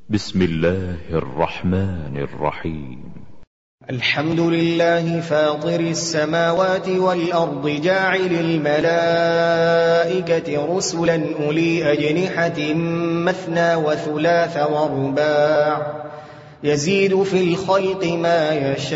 بسم الله الرحمن الرحيم. الحمد لله فاطر السماوات والأرض جاعل الملائكة رسلا أولي أجنحة مثنى وثلاث ورباع يزيد في الخلق ما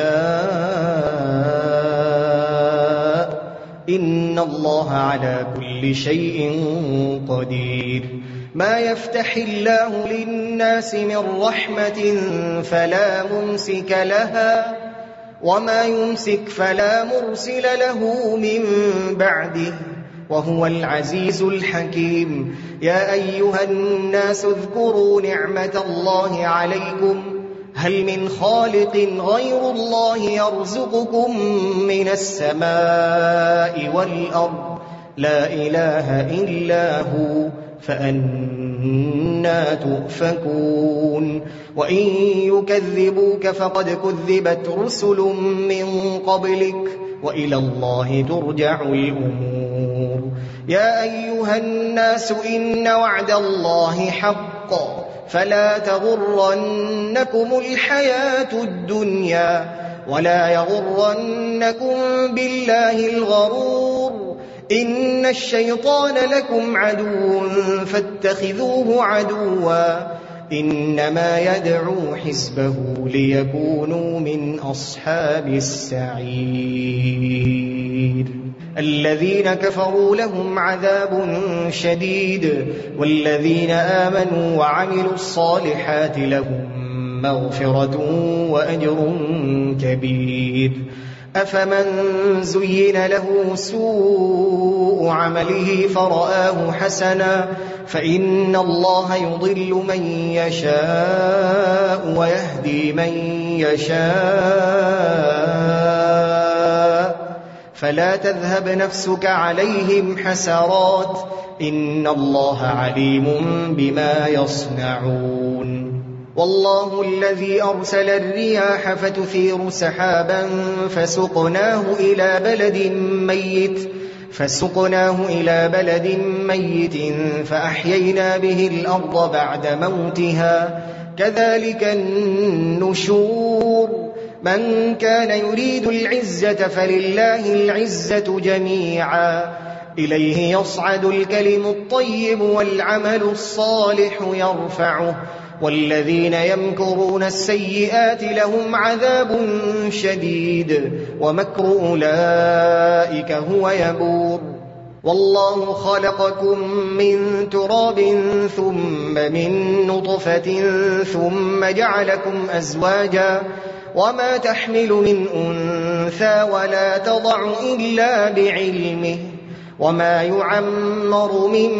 يشاء إن الله على كل شيء قدير. ما يفتح الله للناس من رحمة فلا ممسك لها وما يمسك فلا مرسل له من بعده وهو العزيز الحكيم. يا أيها الناس اذكروا نعمة الله عليكم هل من خالق غير الله يرزقكم من السماء والأرض لا إله إلا هو فأنى تؤفكون. وإن يكذبوك فقد كذبت رسل من قبلك وإلى الله ترجع الأمور. يا أيها الناس إن وعد الله حق فلا تغرنكم الحياة الدنيا ولا يغرنكم بالله الغرور. إن الشيطان لكم عدو فاتخذوه عدوا إنما يدعو حزبه ليكونوا من أصحاب السعير. الذين كفروا لهم عذاب شديد والذين آمنوا وعملوا الصالحات لهم مغفرة وأجر كبير. أفمن زين له سوء عمله فرآه حسنا فإن الله يضل من يشاء ويهدي من يشاء فلا تذهب نفسك عليهم حسرات إن الله عليم بما يصنعون. والله الذي أرسل الرياح فتثير سحابا فسقناه إلى بلد ميت فأحيينا به الأرض بعد موتها كذلك النشور. من كان يريد العزة فلله العزة جميعا إليه يصعد الكلم الطيب والعمل الصالح يرفعه والذين يمكرون السيئات لهم عذاب شديد ومكر أولئك هو يبور. والله خلقكم من تراب ثم من نطفة ثم جعلكم أزواجا وما تحمل من أنثى ولا تضع إلا بعلمه وما يعمر من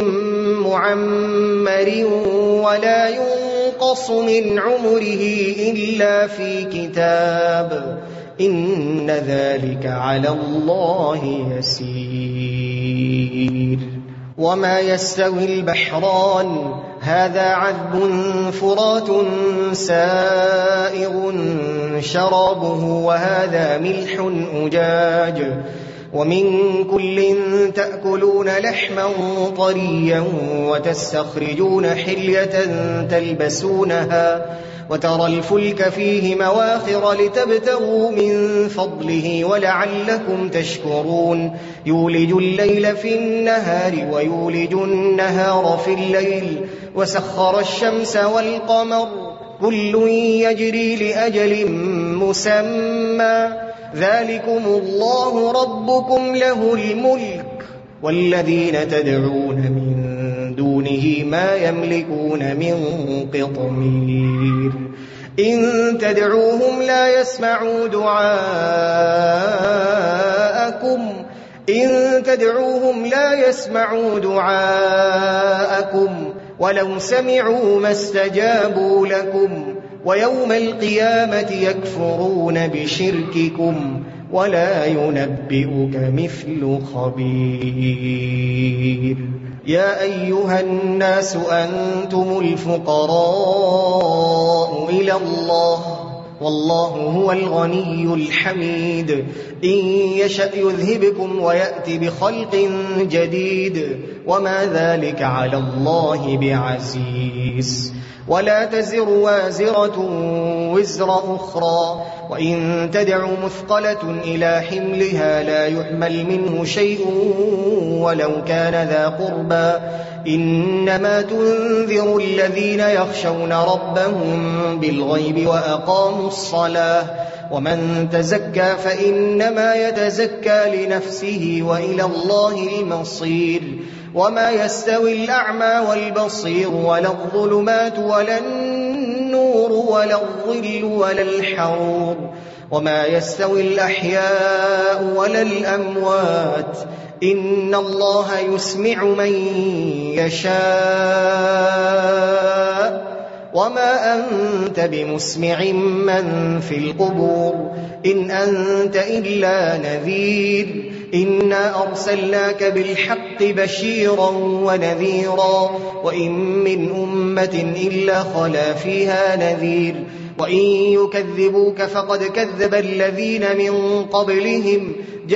معمر ولا ينقص من عمره إلا في كتاب إن ذلك على الله يسير. وما يستوي البحران هذا عذب فرات سائغ شرابه وهذا ملح أجاج ومن كل تأكلون لحما طريا وتستخرجون حلية تلبسونها وترى الفلك فيه مواخر لتبتغوا من فضله ولعلكم تشكرون. يولج الليل في النهار ويولج النهار في الليل وسخر الشمس والقمر كل يجري لأجل مسمى ذلكم الله ربكم له الملك والذين تدعون من دونه ما يملكون من قطمير. إن تدعوهم لا يسمعوا دعاءكم ولو سمعوا ما استجابوا لكم ويوم القيامة يكفرون بشرككم ولا ينبئك مثل خبير. يا أيها الناس أنتم الفقراء إلى الله والله هو الغني الحميد. إن يشأ يذهبكم ويأتي بخلق جديد وما ذلك على الله بعزيز. ولا تزر وازرة وزر أخرى وإن تدع مثقلة إلى حملها لا يحمل منه شيء ولو كان ذا قربى إنما تنذر الذين يخشون ربهم بالغيب وأقاموا الصلاة ومن تزكى فإنما يتزكى لنفسه وإلى الله المصير وما يستوي الأعمى والبصير ولا الظلمات ولا النور ولا الظل ولا الحرور وما يستوي الأحياء ولا الأموات إن الله يسمع من يشاء وما أنت بمسمع من في القبور إن أنت إلا نذير إنا أرسلناك بالحق بشيرا ونذيرا وإن من أمة إلا خلا فيها نذير وإن يكذبوك فقد كذب الذين من قبلهم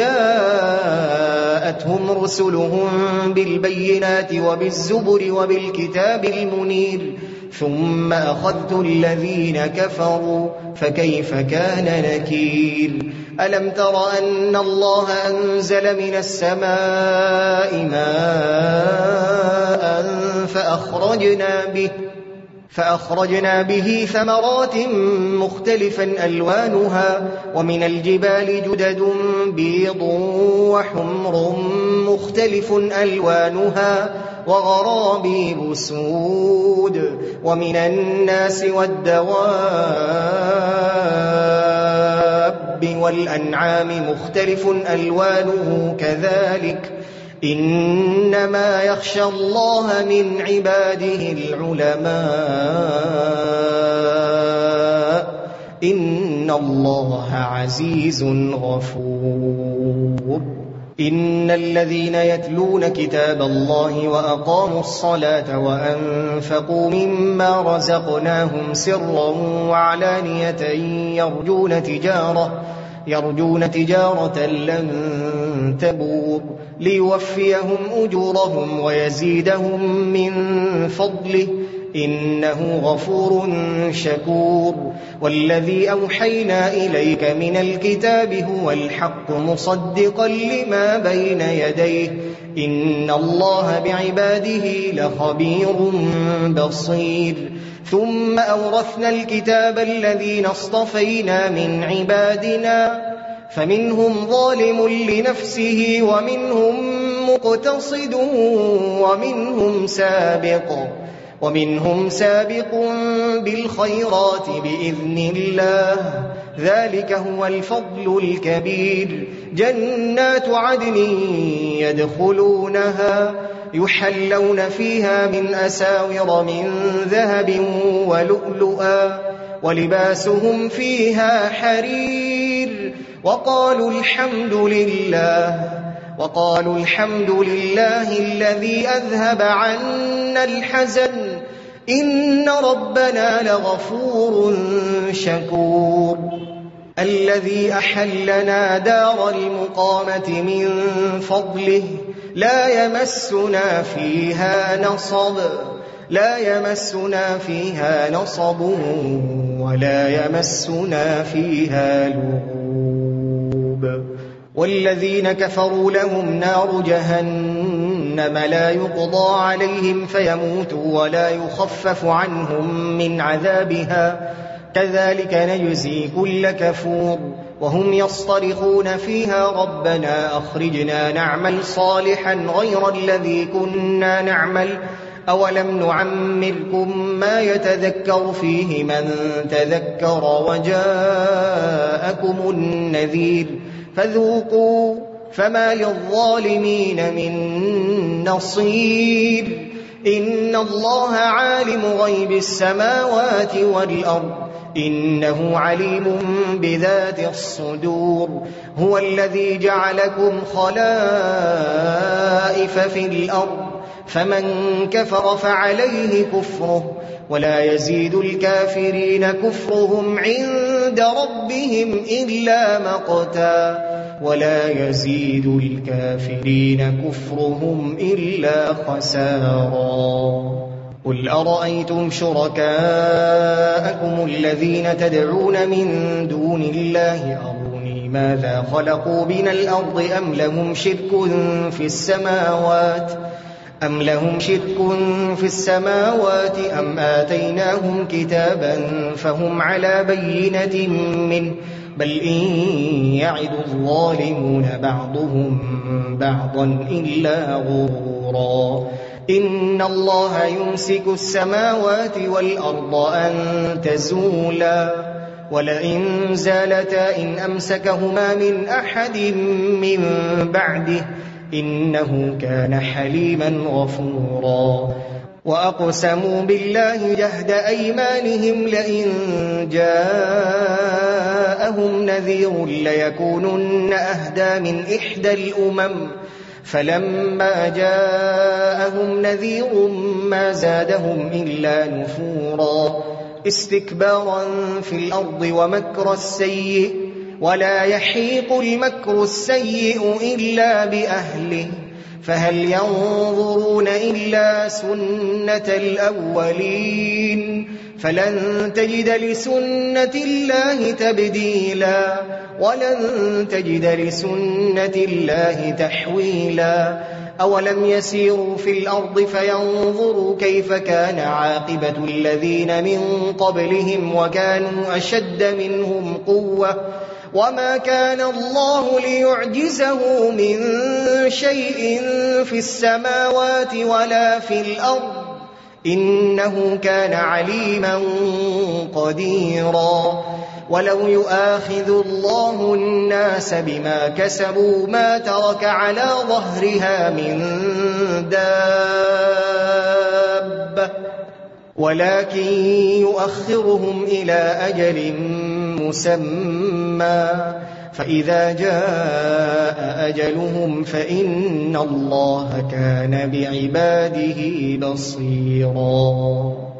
جاءتهم رسلهم بالبينات وبالزبر وبالكتاب المنير ثم أخذت الذين كفروا فكيف كان نكير ألم تر أن الله أنزل من السماء ماء فأخرجنا به ثمرات مختلفا ألوانها ومن الجبال جدد بيض وحمر مختلف ألوانها وغرابيب سود ومن الناس والدواب والأنعام مختلف ألوانه كذلك إنما يخشى الله من عباده العلماء إن الله عزيز غفور إن الذين يتلون كتاب الله وأقاموا الصلاة وأنفقوا مما رزقناهم سرا وعلانية يرجون تجارة لن تبور ليوفيهم أجورهم ويزيدهم من فضله إنه غفور شكور والذي أوحينا إليك من الكتاب هو الحق مصدقا لما بين يديه إن الله بعباده لخبير بصير ثم أورثنا الكتاب الذين اصطفينا من عبادنا فمنهم ظالم لنفسه ومنهم مقتصد ومنهم سابق بالخيرات بإذن الله ذلك هو الفضل الكبير جنات عدن يدخلونها يحلون فيها من أساور من ذهب ولؤلؤا ولباسهم فيها حرير وقالوا الحمد لله الذي أذهب عنا الحزن إن ربنا لغفور شكور الذي أحلنا دار المقامة من فضله لا يمسنا فيها نصب ولا يمسنا فيها لغوب والذين كفروا لهم نار جهنم لا يقضى عليهم فيموتوا ولا يخفف عنهم من عذابها كذلك نجزي كل كفور وهم يصطرخون فيها ربنا أخرجنا نعمل صالحا غير الذي كنا نعمل أولم نعمركم ما يتذكر فيه من تذكر وجاءكم النذير فذوقوا فما للظالمين من نصير إن الله عالم غيب السماوات والأرض إنه عليم بذات الصدور هو الذي جعلكم خلائف في الأرض فمن كفر فعليه كفره ولا يزيد الكافرين كفرهم عند ربهم إلا مقتا ولا يزيد الكافرين كفرهم إلا خسارا قل أرأيتم شركاءكم الذين تدعون من دون الله أروني ماذا خلقوا من الأرض أم لهم شرك في السماوات أم آتيناهم كتابا فهم على بينة منه بل إن يعد الظالمون بعضهم بعضا إلا غرورا إن الله يمسك السماوات والأرض أن تزولا ولئن زالتا إن أمسكهما من أحد من بعده إنه كان حليما غفورا وأقسموا بالله جهد أيمانهم لئن جاءهم نذير ليكونن أهدى من إحدى الأمم فلما جاءهم نذير ما زادهم إلا نفورا استكبارا في الأرض ومكر السيء ولا يحيق المكر السيء إلا بأهله فهل ينظرون إلا سنة الأولين فلن تجد لسنة الله تبديلا ولن تجد لسنة الله تحويلا أولم يسيروا في الأرض فينظروا كيف كان عاقبة الذين من قبلهم وكانوا أشد منهم قوة وما كان الله ليعجزه من شيء في السماوات ولا في الأرض إنه كان عليما قديرا ولو يؤاخذ الله الناس بما كسبوا ما ترك على ظهرها من دابة ولكن يؤخرهم إلى أجل مسمى فإذا جاء أجلهم فإن الله كان بعباده بصيرا